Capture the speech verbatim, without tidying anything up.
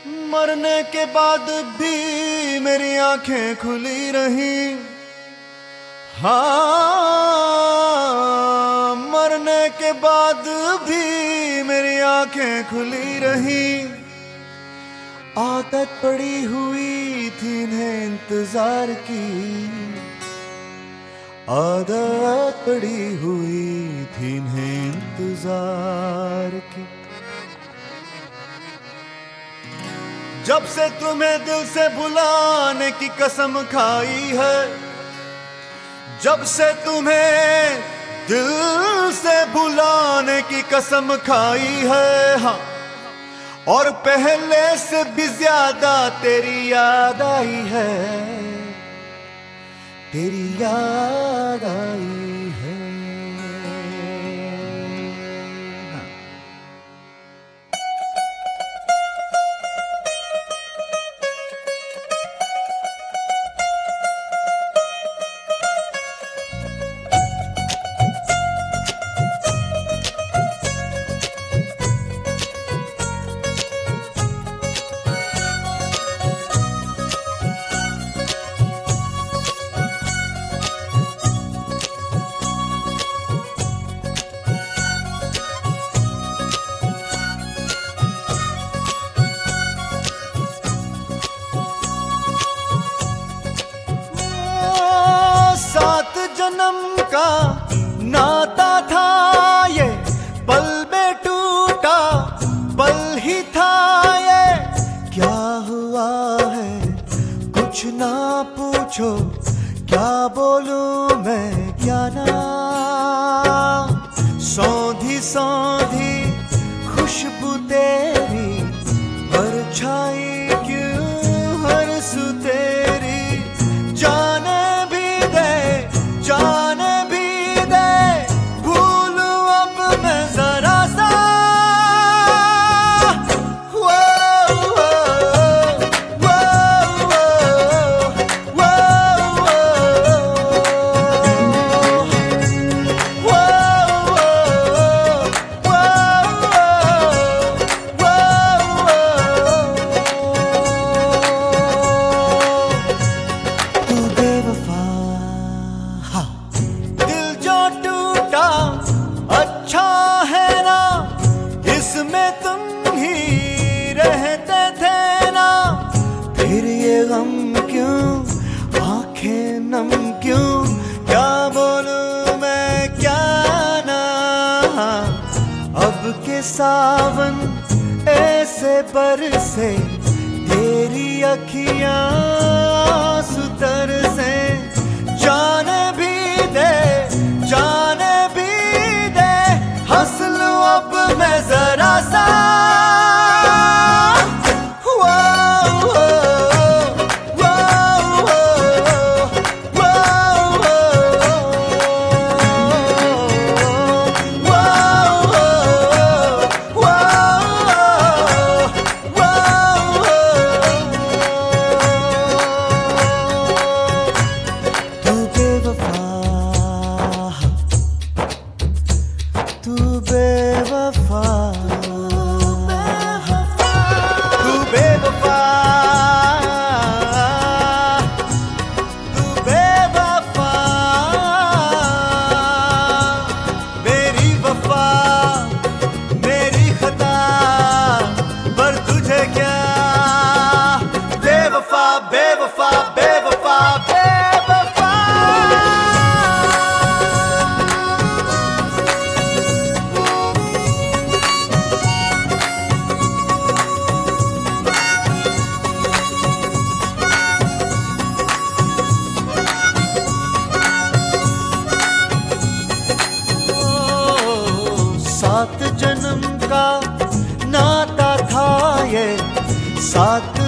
मरने के बाद भी मेरी आंखें खुली रही। हाँ, मरने के बाद भी मेरी आंखें खुली रही। आदत पड़ी हुई थी इन्हें इंतजार की, आदत पड़ी हुई थी इन्हें इंतजार की। जब से तुम्हें दिल से बुलाने की कसम खाई है, जब से तुम्हें दिल से बुलाने की कसम खाई है, हाँ, और पहले से भी ज्यादा तेरी याद आई है, तेरी याद आई है। जन्म का नाता था ये, पल में टूटा पल ही था ये। क्या हुआ है कुछ ना पूछो, क्या बोलूं मैं क्या ना। सौंधी सौंधी खुशबू तेरी, परछाई क्यों हर सु तेरी। जाने भी दे, जाने भी दे, भूलूं अब मैं जरा सा। वो वो वो वो अच्छा है ना, इसमें तुम ही रहते थे ना। फिर ये गम क्यों, आंखें नम क्यों, क्या बोलूं मैं क्या ना। अब के सावन ऐसे बरसे, तेरी अखियां आंसू तरसे। जाने भी दे, जाने भी दे, हंस लूं अब मैं जरा सा। तू बेवफा, तू बेवफा, तू बेवफा। मेरी वफा मेरी खता, पर तुझे क्या। बेवफा बेवफा बेवफा बेवफा। सात जन्म का नाता था ये, सात